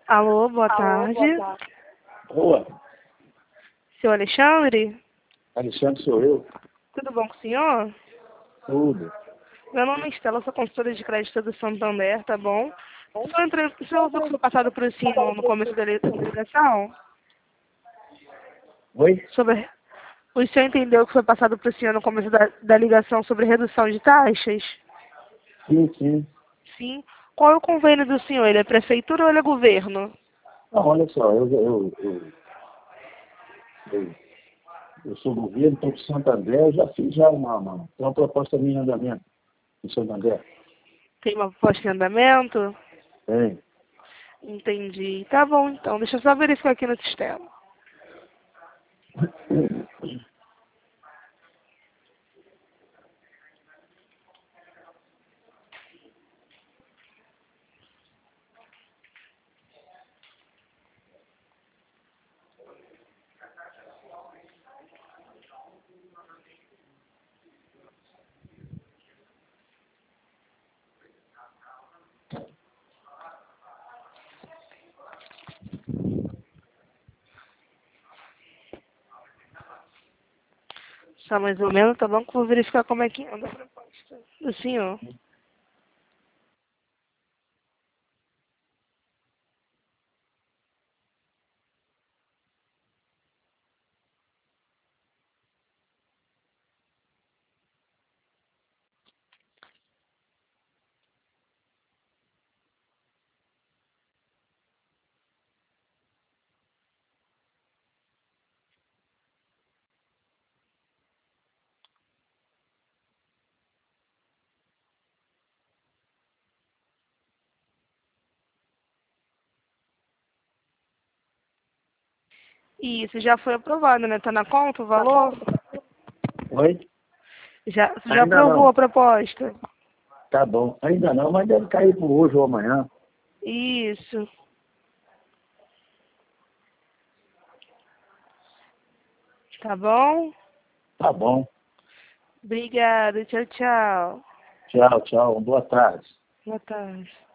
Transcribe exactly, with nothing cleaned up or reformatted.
Alô, boa Alô, tarde. boa tarde. Boa. Seu Alexandre? Alexandre sou eu. Tudo bom com o senhor? Tudo. Meu nome é Estela, sou consultora de crédito do Santander, tá bom? O senhor, entrou, o senhor viu que foi passado por senhor no começo da li- da ligação? Oi? Sobre... O senhor entendeu que foi passado por senhor no começo da, da ligação sobre redução de taxas? Sim, sim. Sim. Qual é o convênio do senhor? Ele é prefeitura ou ele é governo? Não, olha só, eu, eu, eu, eu, eu sou governo, estou com Santander, eu já fiz já uma, uma, uma proposta minha em andamento em Santander. Tem uma proposta em andamento? Tem. Entendi. Tá bom, então. Deixa eu só verificar aqui no sistema. Só mais ou menos, tá bom? Que eu vou verificar como é que anda a proposta do senhor. Isso, já foi aprovado, né? Tá na conta o valor? Oi? Já, você já Ainda aprovou não. a proposta? Tá bom. Ainda não, mas deve cair por hoje ou amanhã. Isso. Tá bom? Tá bom. Obrigada. Tchau, tchau. Tchau, tchau. Boa tarde. Boa tarde.